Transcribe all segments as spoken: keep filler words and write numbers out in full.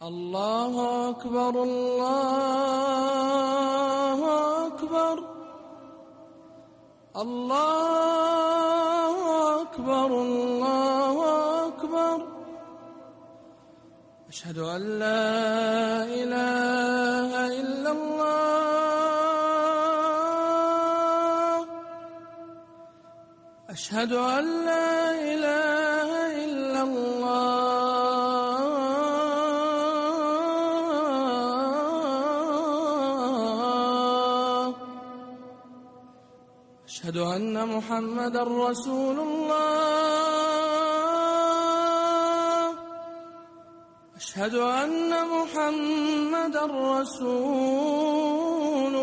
الله أكبر الله أكبر الله أكبر الله أكبر أشهد أن لا إله إلا الله أشهد أن لا إله إلا الله أشهد أن محمدًا رسول الله أشهد أن محمدًا رسول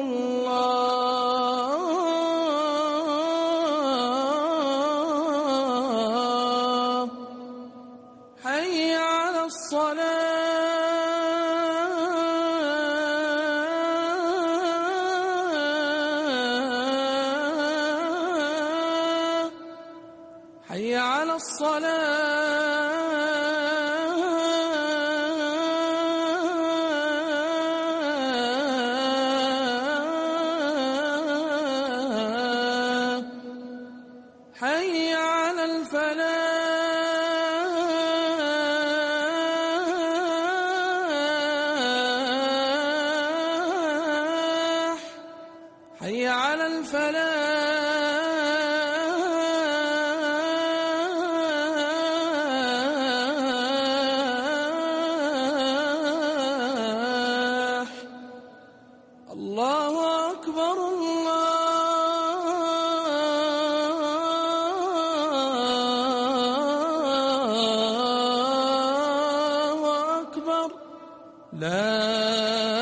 الله حي على الصلاة حي على الصلاة حي على الفلاح حي على الفلاح الله أكبر الله أكبر لا